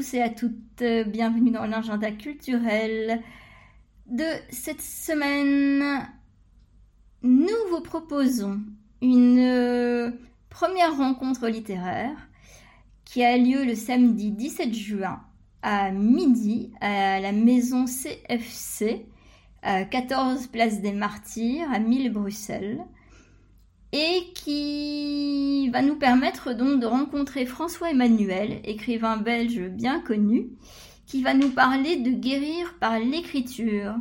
tous et à toutes, bienvenue dans l'agenda culturel de cette semaine. Nous vous proposons une première rencontre littéraire qui a lieu le samedi 17 juin à midi à la maison CFC, 14 place des Martyrs à 1000 Bruxelles, et qui va nous permettre donc de rencontrer François Emmanuel, écrivain belge bien connu, qui va nous parler de guérir par l'écriture.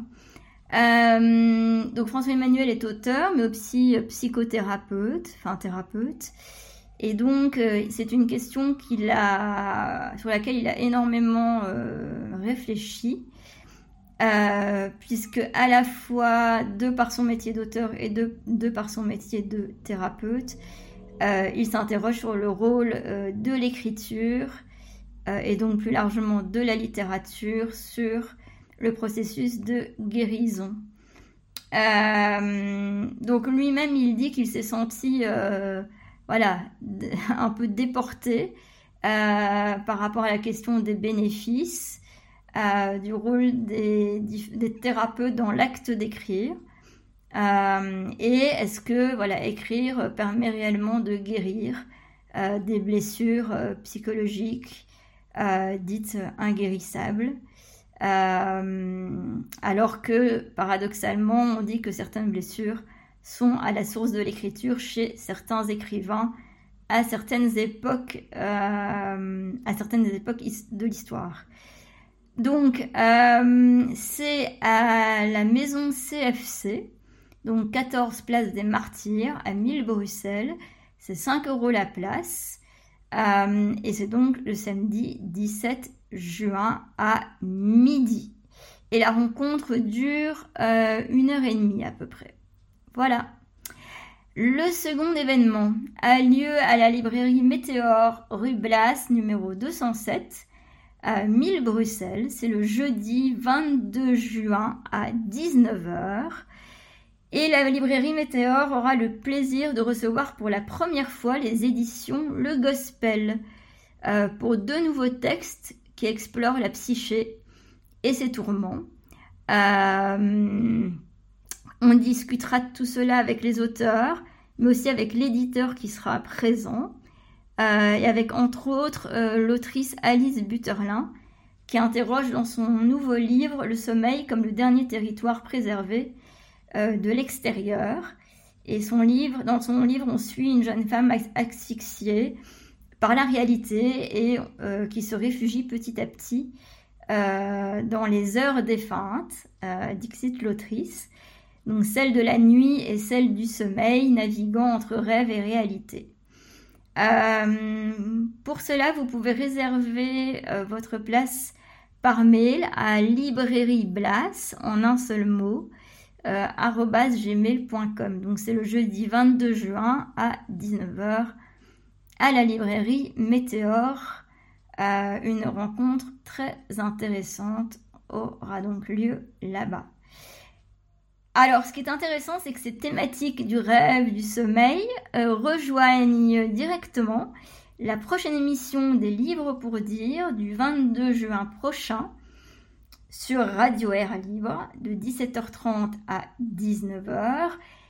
Donc François Emmanuel est auteur, mais aussi psychothérapeute, thérapeute. Et donc c'est une question sur laquelle il a énormément réfléchi. Puisque à la fois de par son métier d'auteur et de par son métier de thérapeute, il s'interroge sur le rôle de l'écriture et donc plus largement de la littérature sur le processus de guérison. Donc lui-même il dit qu'il s'est senti un peu déporté par rapport à la question des bénéfices, du rôle des thérapeutes dans l'acte d'écrire, et est-ce que écrire permet réellement de guérir des blessures psychologiques dites inguérissables, alors que paradoxalement on dit que certaines blessures sont à la source de l'écriture chez certains écrivains à certaines époques de l'histoire. Donc, c'est à la maison CFC, donc 14 place des Martyrs, à 1000 Bruxelles. C'est 5 € la place. Et c'est donc le samedi 17 juin à midi. Et la rencontre dure 1h30 à peu près. Voilà. Le second événement a lieu à la librairie Météor, rue Blas, numéro 207. À 1000 Bruxelles, c'est le jeudi 22 juin à 19h. Et la librairie Météor aura le plaisir de recevoir pour la première fois les éditions Le Gospel, pour 2 nouveaux textes qui explorent la psyché et ses tourments. On discutera de tout cela avec les auteurs, mais aussi avec l'éditeur qui sera présent. Et avec entre autres l'autrice Alice Butterlin, qui interroge dans son nouveau livre le sommeil comme le dernier territoire préservé de l'extérieur. Et dans son livre, on suit une jeune femme asphyxiée par la réalité et qui se réfugie petit à petit dans les heures défuntes, dixit l'autrice, donc celle de la nuit et celle du sommeil, naviguant entre rêve et réalité. Pour cela, vous pouvez réserver votre place par mail à librairieblas en un seul mot @gmail.com. Donc c'est le jeudi 22 juin à 19h à la librairie Météor. Une rencontre très intéressante aura donc lieu là-bas. Alors, ce qui est intéressant, c'est que ces thématiques du rêve, du sommeil, rejoignent directement la prochaine émission des Livres pour dire du 22 juin prochain sur Radio Air Libre de 17h30 à 19h.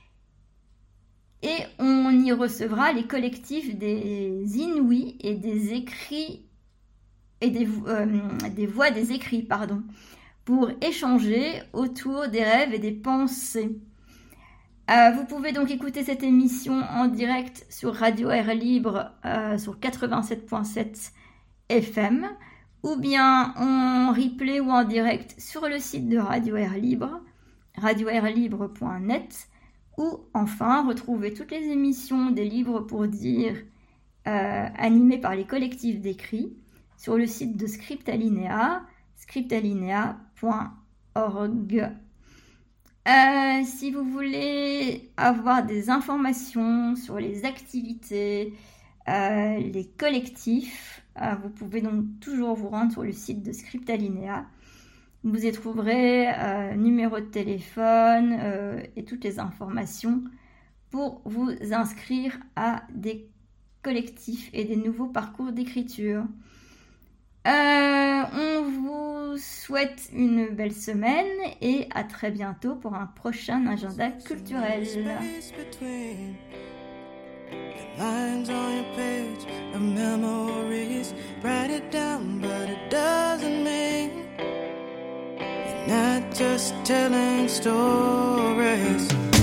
Et on y recevra les collectifs des Inouïs et des écrits et des voix des écrits, pour échanger autour des rêves et des pensées. Vous pouvez donc écouter cette émission en direct sur Radio Air Libre sur 87.7 FM, ou bien en replay ou en direct sur le site de Radio Air Libre, radioairlibre.net, ou enfin retrouver toutes les émissions des Livres pour dire animées par les collectifs d'écrits sur le site de Scriptalinea, scriptalinea.org. Si vous voulez avoir des informations sur les activités, les collectifs, vous pouvez donc toujours vous rendre sur le site de Scriptalinea. Vous y trouverez numéro de téléphone et toutes les informations pour vous inscrire à des collectifs et des nouveaux parcours d'écriture. souhaite une belle semaine et à très bientôt pour un prochain agenda culturel. Lines on your page of memories. Write it down, but it doesn't mean you're not just telling stories.